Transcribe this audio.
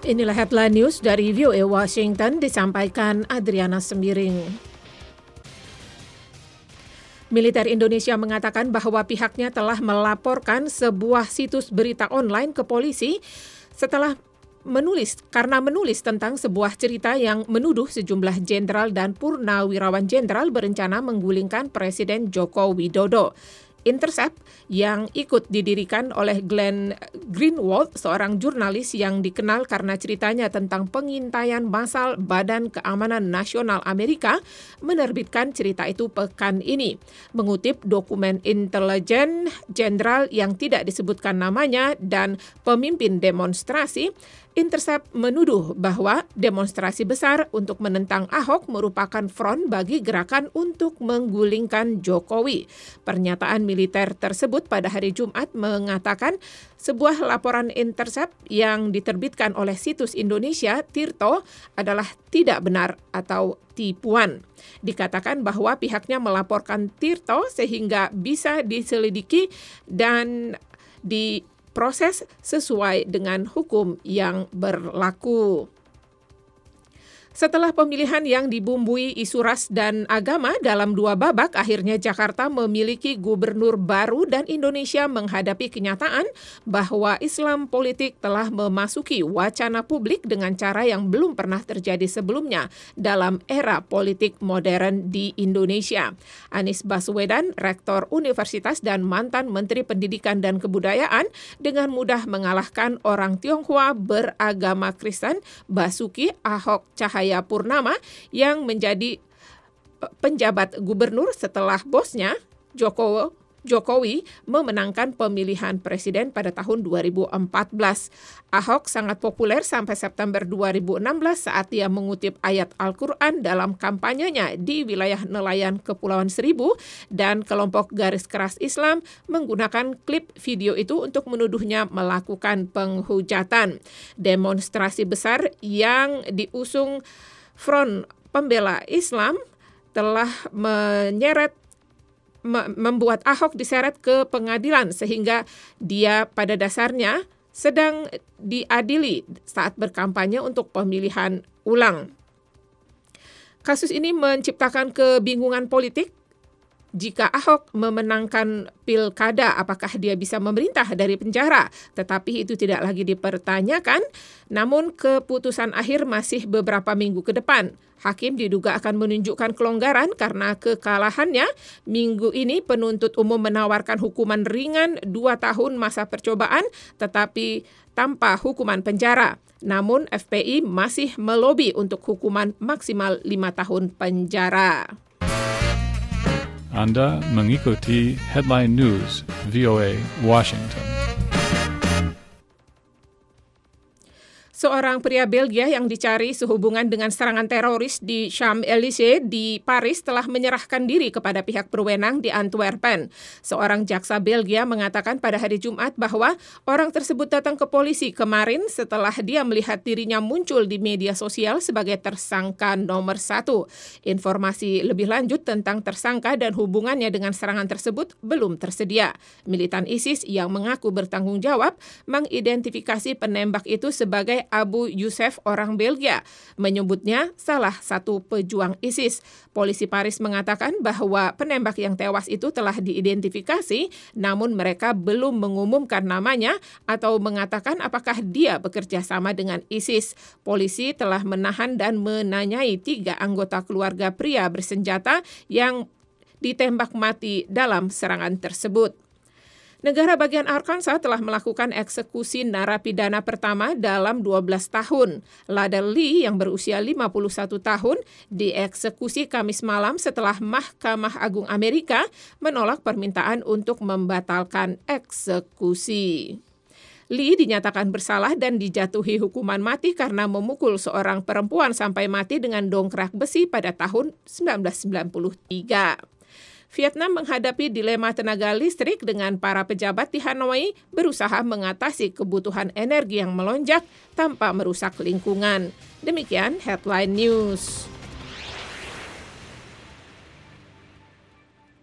Inilah headline news dari VOA Washington, disampaikan Adriana Sembiring. Militer Indonesia mengatakan bahwa pihaknya telah melaporkan sebuah situs berita online ke polisi setelah menulis tentang sebuah cerita yang menuduh sejumlah jenderal dan purnawirawan jenderal berencana menggulingkan Presiden Joko Widodo. Intercept yang ikut didirikan oleh Glenn Greenwald, seorang jurnalis yang dikenal karena ceritanya tentang pengintaian massal Badan Keamanan Nasional Amerika, menerbitkan cerita itu pekan ini. Mengutip dokumen intelijen jenderal yang tidak disebutkan namanya dan pemimpin demonstrasi, Intercept menuduh bahwa demonstrasi besar untuk menentang Ahok merupakan front bagi gerakan untuk menggulingkan Jokowi. Pernyataan militer tersebut pada hari Jumat mengatakan sebuah laporan Intercept yang diterbitkan oleh situs Indonesia, Tirto, adalah tidak benar atau tipuan. Dikatakan bahwa pihaknya melaporkan Tirto sehingga bisa diselidiki dan diproses sesuai dengan hukum yang berlaku. Setelah pemilihan yang dibumbui isu ras dan agama dalam 2 babak, akhirnya Jakarta memiliki gubernur baru dan Indonesia menghadapi kenyataan bahwa Islam politik telah memasuki wacana publik dengan cara yang belum pernah terjadi sebelumnya dalam era politik modern di Indonesia. Anies Baswedan, rektor universitas dan mantan Menteri Pendidikan dan Kebudayaan, dengan mudah mengalahkan orang Tionghoa beragama Kristen Basuki Ahok Cahayapurnama yang menjadi penjabat gubernur setelah bosnya Jokowi memenangkan pemilihan presiden pada tahun 2014. Ahok sangat populer sampai September 2016 saat dia mengutip ayat Al-Quran dalam kampanyenya di wilayah nelayan Kepulauan Seribu, dan kelompok garis keras Islam menggunakan klip video itu untuk menuduhnya melakukan penghujatan. Demonstrasi besar yang diusung Front Pembela Islam telah membuat Ahok diseret ke pengadilan sehingga dia pada dasarnya sedang diadili saat berkampanye untuk pemilihan ulang. Kasus ini menciptakan kebingungan politik. Jika Ahok memenangkan pilkada, apakah dia bisa memerintah dari penjara? Tetapi itu tidak lagi dipertanyakan, namun keputusan akhir masih beberapa minggu ke depan. Hakim diduga akan menunjukkan kelonggaran karena kekalahannya. Minggu ini penuntut umum menawarkan hukuman ringan 2 tahun masa percobaan, tetapi tanpa hukuman penjara. Namun FPI masih melobi untuk hukuman maksimal 5 tahun penjara. Anda mengikuti Headline News VOA Washington. Seorang pria Belgia yang dicari sehubungan dengan serangan teroris di Champs-Élysées di Paris telah menyerahkan diri kepada pihak berwenang di Antwerpen. Seorang jaksa Belgia mengatakan pada hari Jumat bahwa orang tersebut datang ke polisi kemarin setelah dia melihat dirinya muncul di media sosial sebagai tersangka nomor 1. Informasi lebih lanjut tentang tersangka dan hubungannya dengan serangan tersebut belum tersedia. Militan ISIS yang mengaku bertanggung jawab mengidentifikasi penembak itu sebagai Abu Yusef, orang Belgia, menyebutnya salah satu pejuang ISIS. Polisi Paris mengatakan bahwa penembak yang tewas itu telah diidentifikasi, namun mereka belum mengumumkan namanya atau mengatakan apakah dia bekerja sama dengan ISIS. Polisi telah menahan dan menanyai 3 anggota keluarga pria bersenjata yang ditembak mati dalam serangan tersebut. Negara bagian Arkansas telah melakukan eksekusi narapidana pertama dalam 12 tahun. Ladell Lee yang berusia 51 tahun dieksekusi Kamis malam setelah Mahkamah Agung Amerika menolak permintaan untuk membatalkan eksekusi. Lee dinyatakan bersalah dan dijatuhi hukuman mati karena memukul seorang perempuan sampai mati dengan dongkrak besi pada tahun 1993. Vietnam menghadapi dilema tenaga listrik dengan para pejabat di Hanoi berusaha mengatasi kebutuhan energi yang melonjak tanpa merusak lingkungan. Demikian Headline News.